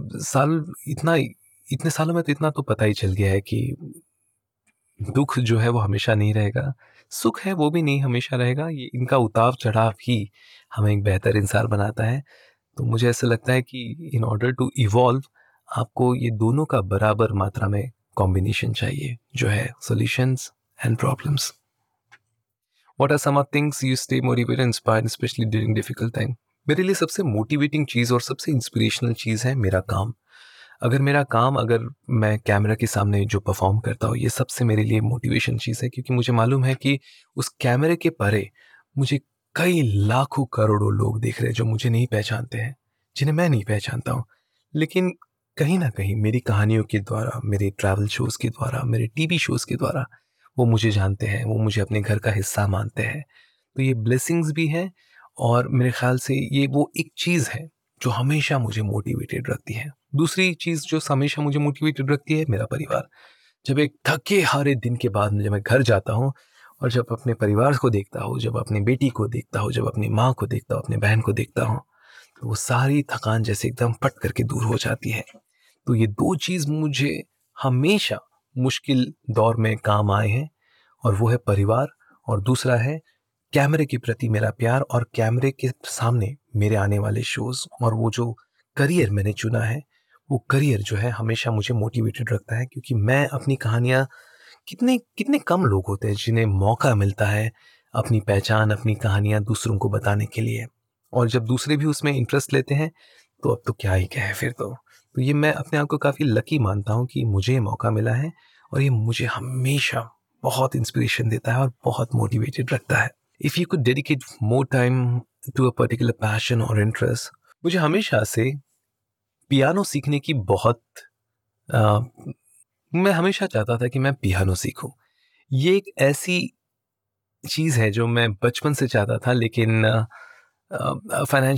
साल इतना इतने सालों में तो इतना तो पता ही चल गया है कि दुख जो है वो हमेशा नहीं रहेगा, सुख है वो भी नहीं हमेशा रहेगा। ये इनका उतार-चढ़ाव ही हमें एक बेहतर इंसान बनाता है। तो मुझे ऐसा लगता है कि इन ऑर्डर टू इवॉल्व आपको ये दोनों का बराबर मात्रा में कॉम्बिनेशन चाहिए, जो है solutions and problems. What are some of things you stay motivated and inspired specially during difficult time? मेरे लिए सबसे मोटिवेटिंग चीज़ और सबसे इंस्पिरेशनल चीज़ है मेरा काम। अगर मैं कैमरा के सामने जो परफॉर्म करता हूँ, ये सबसे मेरे लिए मोटिवेशन चीज़ है, क्योंकि मुझे मालूम है कि उस कैमरे के परे मुझे कई लाखों करोड़ों लोग देख रहे हैं जो मुझे नहीं पहचानते हैं, जिन्हें मैं नहीं पहचानता हूँ। लेकिन कहीं न कहीं मेरी कहानियों के द्वारा, मेरे ट्रैवल शोज़ के द्वारा, मेरे टीवी शोज़ के द्वारा वो मुझे जानते हैं, वो मुझे अपने घर का हिस्सा मानते हैं। तो ये ब्लेसिंग्स भी हैं और मेरे ख़्याल से ये वो एक चीज़ है जो हमेशा मुझे मोटिवेटेड रखती है। दूसरी चीज़ जो हमेशा मुझे मोटिवेटेड रखती है, मेरा परिवार। जब एक थके-हारे दिन के बाद जब मैं घर जाता हूँ और जब अपने परिवार को देखता हूँ, जब अपनी बेटी को देखता हूँ, जब अपनी माँ को देखता हूँ, अपनी बहन को देखता हूँ, तो वो सारी थकान जैसे एकदम फट करके दूर हो जाती है। तो ये 2 चीज़ मुझे हमेशा मुश्किल दौर में काम आए हैं, और वो है परिवार, और दूसरा है कैमरे के प्रति मेरा प्यार और कैमरे के सामने मेरे आने वाले शोज़, और वो जो करियर मैंने चुना है, वो करियर जो है हमेशा मुझे मोटिवेटेड रखता है, क्योंकि मैं अपनी कहानियाँ, कितने कितने कम लोग होते हैं जिन्हें मौका मिलता है अपनी पहचान, अपनी कहानियाँ दूसरों को बताने के लिए। और जब दूसरे भी उसमें इंटरेस्ट लेते हैं, तो अब तो क्या ही कहें फिर तो। तो ये मैं अपने आप को काफ़ी लकी मानता हूँ कि मुझे ये मौका मिला है, और ये मुझे हमेशा बहुत इंस्पिरेशन देता है और बहुत मोटिवेटेड रखता है। If you could dedicate more time to a particular passion और इंटरेस्ट, मुझे हमेशा से पियानो सीखने की बहुत अ, मैं हमेशा चाहता था कि मैं पियानो सीखूं। ये एक ऐसी चीज़ है जो मैं बचपन से चाहता था, लेकिन फाइनेंशियल